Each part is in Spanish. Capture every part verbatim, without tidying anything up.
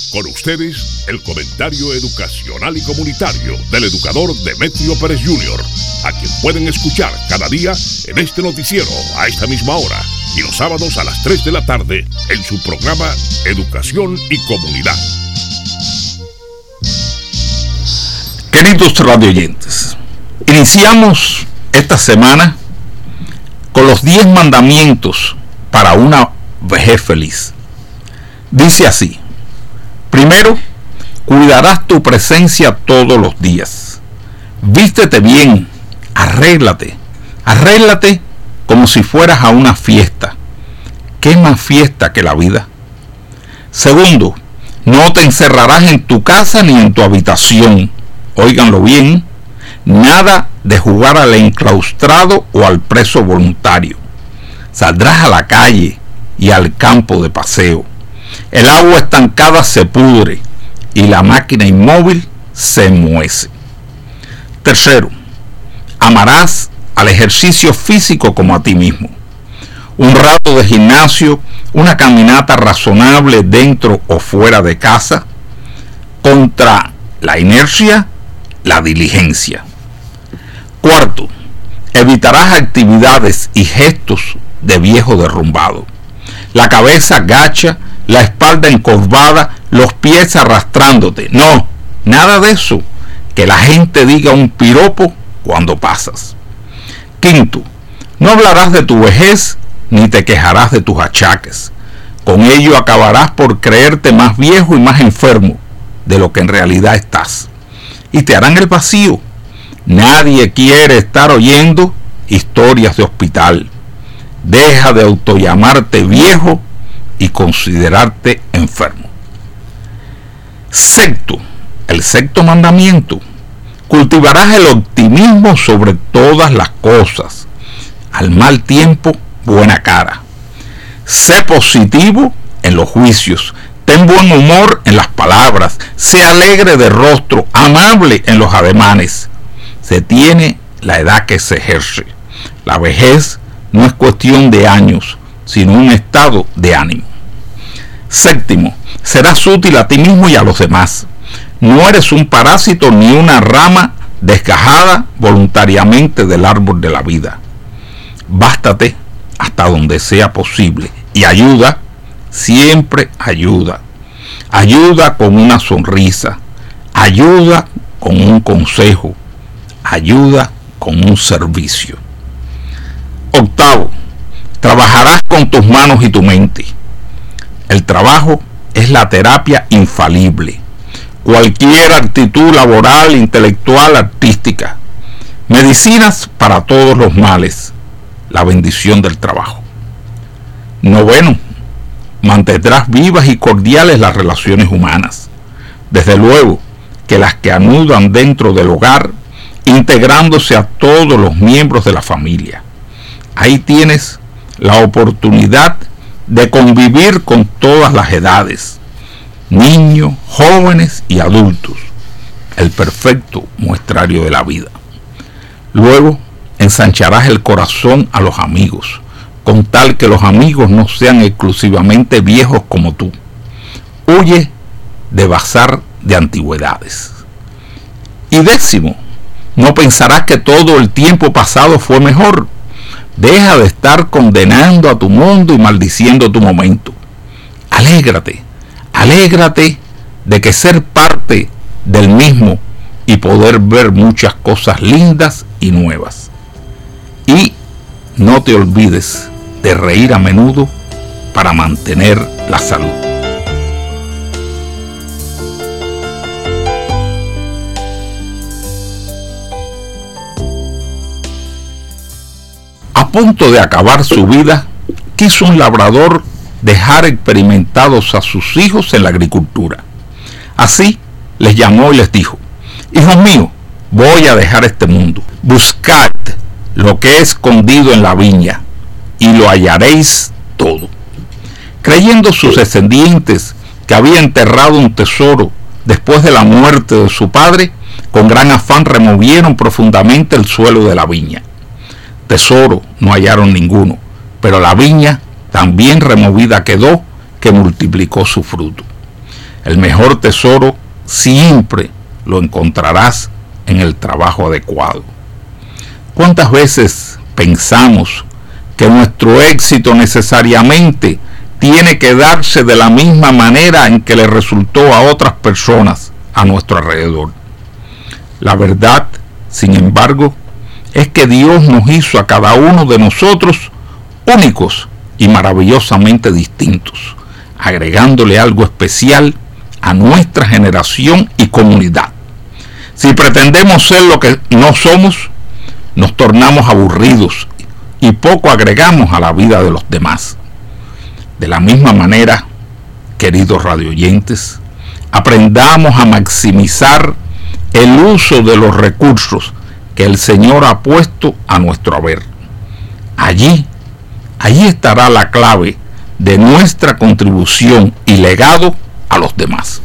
Con ustedes, el comentario educacional y comunitario del educador Demetrio Pérez junior, a quien pueden escuchar cada día en este noticiero a esta misma hora y los sábados a las tres de la tarde en su programa Educación y Comunidad. Queridos radioyentes, iniciamos esta semana con los diez mandamientos para una vejez feliz. Dice así: primero, cuidarás tu presencia todos los días. Vístete bien, arréglate, arréglate como si fueras a una fiesta. ¿Qué más fiesta que la vida? Segundo, no te encerrarás en tu casa ni en tu habitación. Óiganlo bien, nada de jugar al enclaustrado o al preso voluntario. Saldrás a la calle y al campo de paseo. El agua estancada se pudre y la máquina inmóvil se muece. Tercero, amarás al ejercicio físico como a ti mismo. Un rato de gimnasio, una caminata razonable dentro o fuera de casa, contra la inercia, la diligencia. Cuarto, evitarás actividades y gestos de viejo derrumbado. La cabeza gacha, la espalda encorvada, los pies arrastrándote. No, nada de eso. Que la gente diga un piropo cuando pasas. Quinto, no hablarás de tu vejez ni te quejarás de tus achaques. Con ello acabarás por creerte más viejo y más enfermo de lo que en realidad estás. Y te harán el vacío. Nadie quiere estar oyendo historias de hospital. Deja de autollamarte viejo y considerarte enfermo. Sexto, el sexto mandamiento: cultivarás el optimismo sobre todas las cosas. Al mal tiempo, buena cara. Sé positivo en los juicios. Ten buen humor en las palabras. Sé alegre de rostro, amable en los ademanes. Se tiene la edad que se ejerce. La vejez no es cuestión de años, sino un estado de ánimo. Séptimo, serás útil a ti mismo y a los demás. No eres un parásito ni una rama desgajada voluntariamente del árbol de la vida. Bástate hasta donde sea posible y ayuda, siempre ayuda. Ayuda con una sonrisa, ayuda con un consejo, ayuda con un servicio. Octavo, trabajarás con tus manos y tu mente. El trabajo es la terapia infalible. Cualquier actitud laboral, intelectual, artística. Medicinas para todos los males. La bendición del trabajo. Noveno, mantendrás vivas y cordiales las relaciones humanas. Desde luego que las que anudan dentro del hogar, integrándose a todos los miembros de la familia. Ahí tienes la oportunidad de convivir con todas las edades, niños, jóvenes y adultos, el perfecto muestrario de la vida. Luego ensancharás el corazón a los amigos, con tal que los amigos no sean exclusivamente viejos como tú. Huye de bazar de antigüedades. Y décimo, no pensarás que todo el tiempo pasado fue mejor. Deja de estar condenando a tu mundo y maldiciendo tu momento. Alégrate, alégrate de que ser parte del mismo y poder ver muchas cosas lindas y nuevas. Y no te olvides de reír a menudo para mantener la salud. A punto de acabar su vida, quiso un labrador dejar experimentados a sus hijos en la agricultura. Así les llamó y les dijo: hijos míos, voy a dejar este mundo. Buscad lo que he escondido en la viña y lo hallaréis todo. Creyendo sus descendientes que había enterrado un tesoro después de la muerte de su padre, con gran afán removieron profundamente el suelo de la viña. Tesoro no hallaron ninguno, pero la viña también removida quedó, que multiplicó su fruto. El mejor tesoro siempre lo encontrarás en el trabajo adecuado. ¿Cuántas veces pensamos que nuestro éxito necesariamente tiene que darse de la misma manera en que le resultó a otras personas a nuestro alrededor? La verdad, sin embargo, es que Dios nos hizo a cada uno de nosotros únicos y maravillosamente distintos, agregándole algo especial a nuestra generación y comunidad. Si pretendemos ser lo que no somos, nos tornamos aburridos y poco agregamos a la vida de los demás. De la misma manera, queridos radioyentes, aprendamos a maximizar el uso de los recursos que el Señor ha puesto a nuestro haber. Allí, allí estará la clave de nuestra contribución y legado a los demás.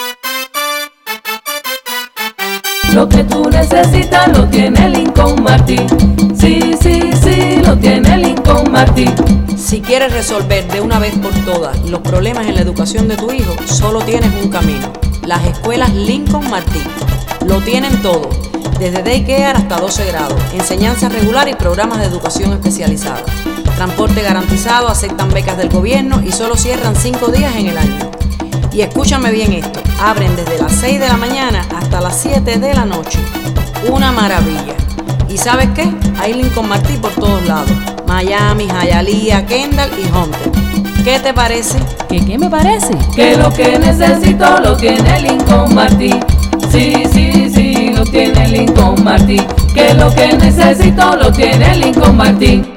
Lo que tú necesitas lo tiene Lincoln Martin. Sí, sí, sí, lo tiene Lincoln Martin. Si quieres resolver de una vez por todas los problemas en la educación de tu hijo, solo tienes un camino: las escuelas Lincoln Martin. Lo tienen todo, desde daycare hasta doce grados, enseñanza regular y programas de educación especializada. Transporte garantizado, aceptan becas del gobierno y solo cierran cinco días en el año. Y escúchame bien esto, abren desde las seis de la mañana hasta las siete de la noche. Una maravilla. ¿Y sabes qué? Hay Lincoln Martin por todos lados: Miami, Hialeah, Kendall y Hunter. ¿Qué te parece? ¿Qué qué me parece? Que lo que necesito lo tiene Lincoln Martin. Sí, sí, sí, lo tiene Lincoln Martin. Que lo que necesito lo tiene Lincoln Martin.